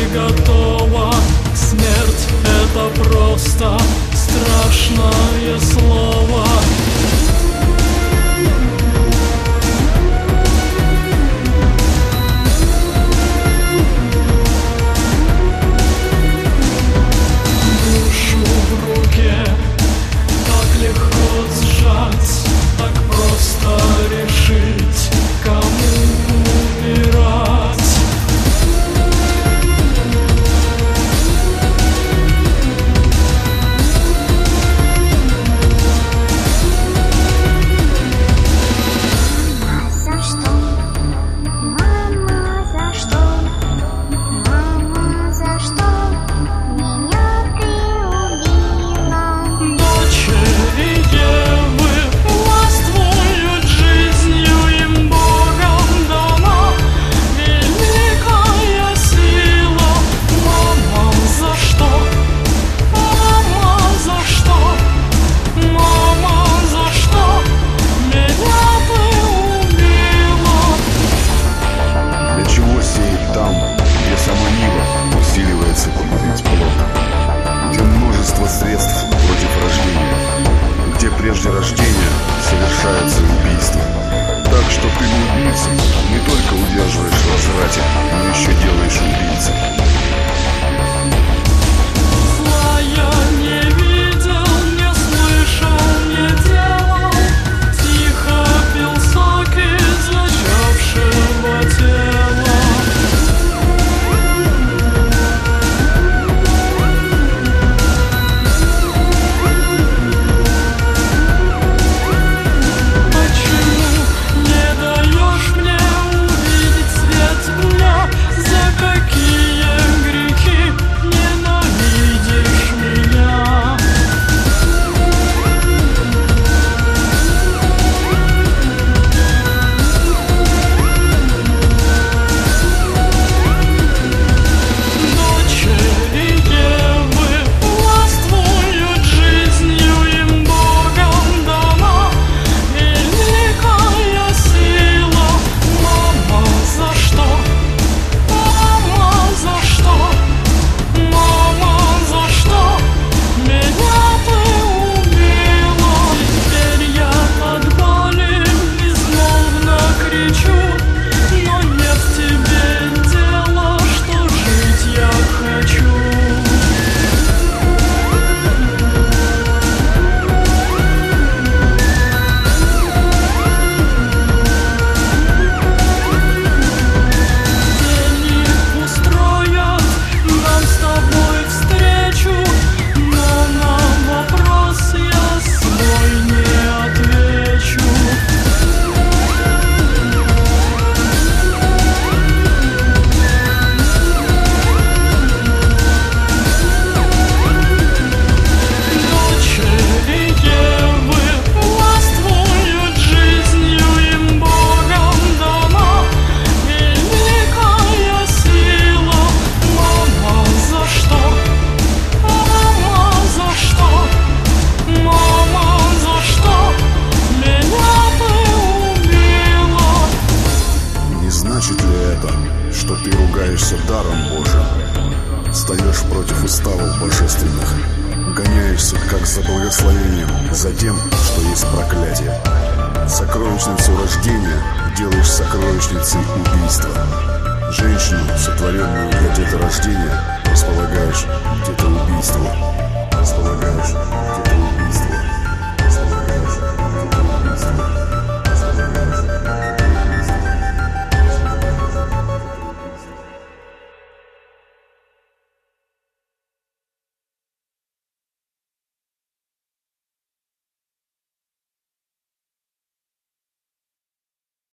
готова. Смерть — это просто страшное слово. Душу в руке так легко сжать, так просто решить, кому умирать. Средств против рождения, где прежде рождения совершается убийство. Так что ты не убийца, не только удерживаешь в разврате, но еще делаешь убийцей. Зла я не видел, не слышал, не делал. Тихо пил сок из зачавшего тела. Значит ли это, что ты ругаешься даром Божьим, встаешь против уставов божественных, гоняешься как за благословением, за тем, что есть проклятие? Сокровищницу рождения делаешь сокровищницей убийства. Женщину, сотворенную для деторождения, располагаешь детоубийством.